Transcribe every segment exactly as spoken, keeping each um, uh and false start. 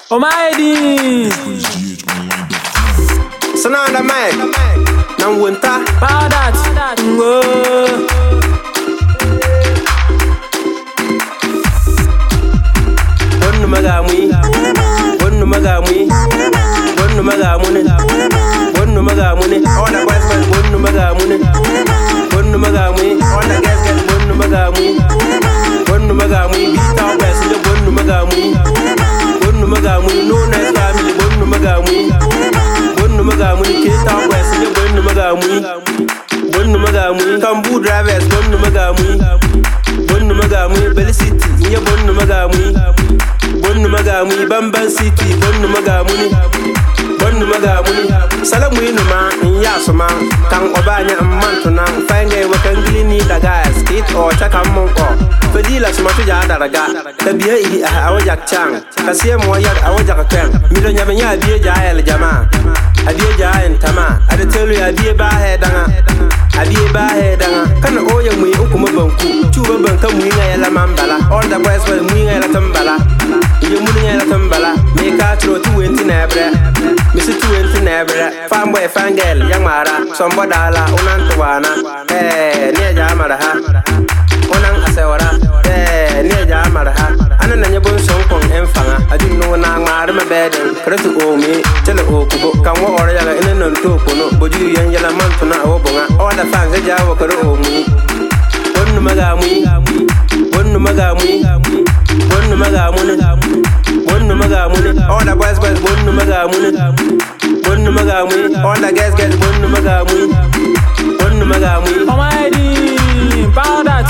Oh my D. Sananda Mai. Nam Winter. Padat. Wonu magamui. Wonu magamui. Wonu magamune. Wonu magamune. All the boys boys. Wonu magamune. Wonu magamui. All the girls girls. Wonu magamui. Wonu magamui. Beat our best. Wonu magamui. Wonu magamui. No nice family. Wonu magamui. Wonu magamui. Kate our best. Wonu magamui. Wonu magamui. Kambu drivers. Wonu magamui. Wonu magamui. Belly City. Nye wonu magamui. Wonu magamui. Bamban City. Wonu magamui. Wonu magamui. Salamu inuma. Nyasuma. Kang obanya mantuna. Fange wakangili ni daga. Skate or chakamonko. Fedila smatu ya daraga. Tabia ili awajak chang. Kasia moyad awajak keng. Milo nyabenya abie jaya jama. Abie jaya ntama. Adetelu ya abie bahe danga. Abie bahe danga. Kana oya mui ukuma banku. Chuba banka muinga ya la mambala. All the boys were muinga ya la tambala. Iyo muinga ya la tambala. Meka tro tu wenti nebre. Misi tu wenti nebre. Fanboy fangel yang mara. Sombo dala unantuwana. Eh, ne jamara ha. Onang asewara. Eh, ne jamara ha. Ana nanya bon sonkong enfanga. Adu no na ngara mabeden. Kretu omi. Tele okubo. Kanwo ora yaga ina nonto kono. Boju yan yala mantuna awobonga. All the fans jawo karo omi. Wonu magamui. Wonu magamui. Wonu magamune. Wonu magamune. All the boys boys. Wonu magamune. Wonu magamui. All the girls girls. Wonu magamui. Wonu magamui. Oh my D. Padat.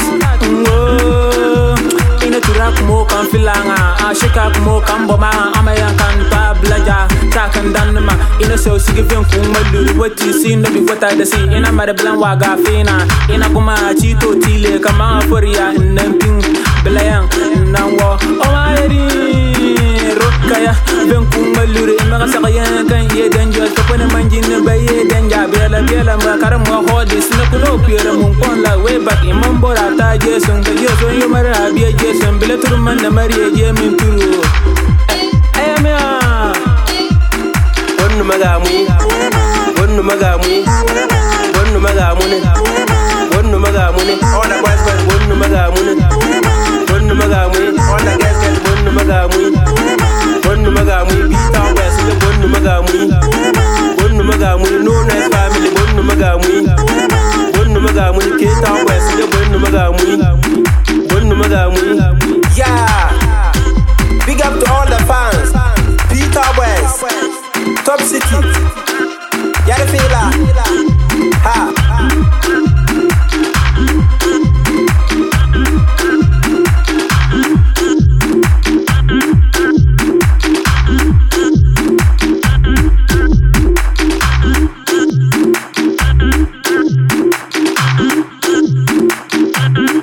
Ina turak mo kan filanga. Ashika mo kan boma. Amayan kan pa blaja. Takan danma. Ina so sigivin kumalu. What you see no be what I see. Ina madablan waga fina. Ina kuma chito tile kama foria namping belayang nanwo. Oh my D. Rokaya ben kumalu. Ina sakayan kan ye danjo. Kapone manjin baye danja. Bela bela makaram mo hodis. Na kuno pira mun pon la way back. Imam bora ta Jason. The Jason you mara abia Jason. Bela turman na Maria Jemin turu. Eh me ah. Wonu magamui. Wonu magamui. Wonu magamune. Wonu magamune. All the boys boys. Wonu magamune. Wonu magamui. All the girls girls. Wonu magamui. Wonu magamui. Beat our best. Wonu magamui. Wonu magamui. No nice family. Wonu magamui. Wonu magamui. Kate our best. Wonu magamui. Wonu magamui. Yeah. Big up to all the fans. Peter West. Top City. Yada fila. Ha.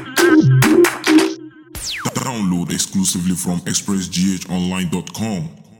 Download exclusively from express g h online dot com.